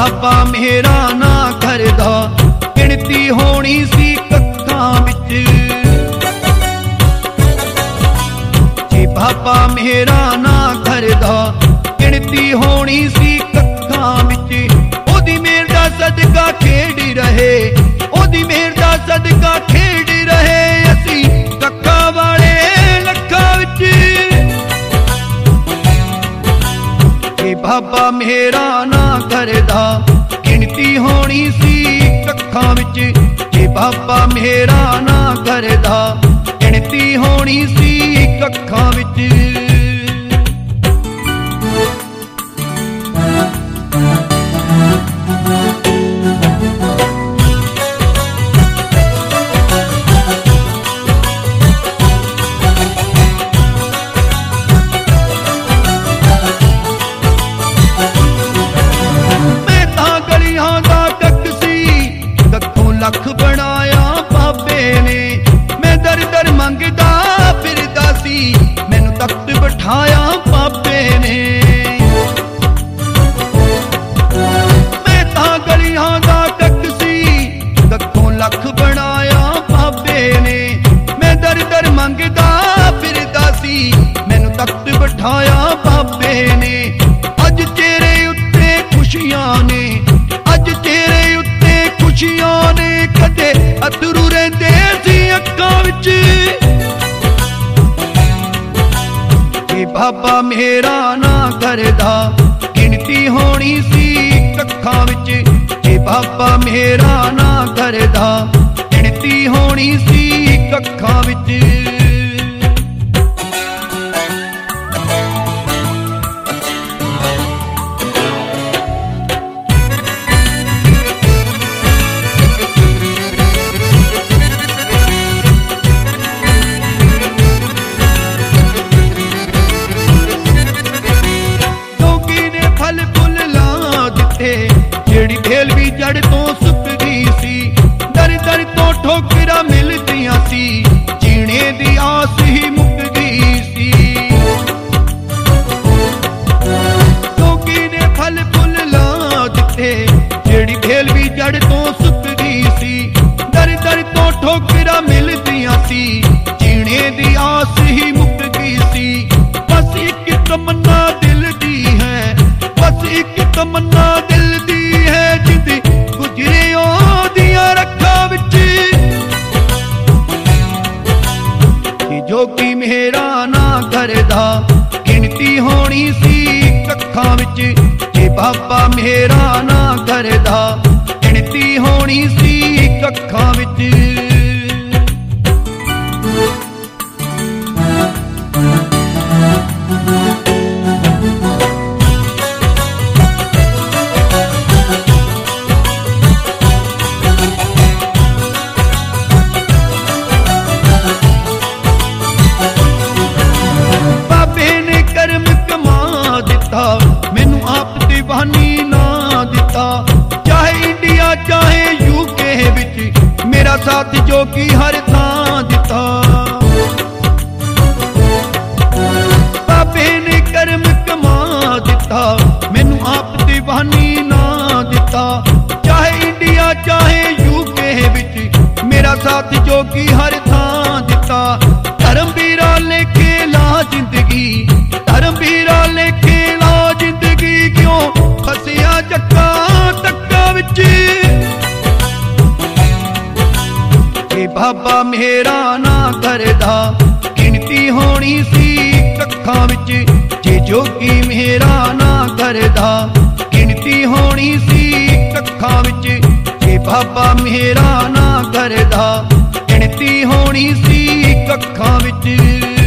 बाबा मेरा ना करदा गिणती होनी सी कक्खां विच। जे बाबा मेरा ना करदा गिणती होनी सी कक्खां विच। ओदी मेहर दा सदका खेड रहे, ओदी मेहर दा सदका खेड रहे असी कक्खां वाले लखां विच। जे बाबा मेरा ना करदा गिणती होनी सी कक्खां विच। जे बाबा मेरा ना करदा गिणती होनी सी कक्खां विच। लख बनाया बाबे ने, मैं दर दर मंगदा फिरदा सी, मैनू तख्त बिठाया बाबे ने। मैं तां गलियां दा टक सी, कखों लख बनाया बाबे ने, मैं दर दर मंगदा फिरदा सी, मैनू तख्त बिठाया बाबे ने। अज तेरे उत्ते खुशियां ने, अज तेरे उत्ते खुशियां ने, कदे अथरू रहिंदे सी अक्खां विच। जे बाबा मेरा ना करदा गिणती होनी सी कक्खां विच। जे बाबा मेरा ना करदा गिणती होनी सी कक्खां विच। जेड़ी ढेल भी जड़ तो सुक गई सी, दर दर तो ठोकरा मिलदियां सी, जीने दी आस ही मुक गई सी। लोकी ने फल फुल ला दिते, जेड़ी ढेल भी जड़ तो सुक गई सी, दर दर तो ठोकरा मिलदियां सी, जीने दी आस ही मुक गई सी। बस एक तमन्ना दिल दी है, बस एक तमन्ना दिल दी है, जिंदी गुजरे ओदियां रखां विच। जो कि मेरा ना करदा गिणती होनी सी कक्खां विच। जे बाबा मेरा ना करदा गिणती होनी सी कक्खां विच। मैनू आप दीवानी ना दिता, चाहे इंडिया चाहे यूके विच, मेरा साथ जो कि हर थां दिता। बाबे ने करम कमा दिता, मैनू आप दीवानी ना दिता, चाहे इंडिया चाहे यूके विच, मेरा साथ जो कि हर थां दिता। धर्म वीरा लेके ला जिंदगी, धर्म वीरा लेके ला जिंदगी, क्यों फसिया चक्का तक्का विच। जे बाबा मेरा ना करदा गिणती होनी सी कक्खां विच। जे जोगी मेरा ना करदा गिणती होनी सी कक्खां विच। जे बाबा मेरा ना करदा गिणती होनी सी कक्खां विच।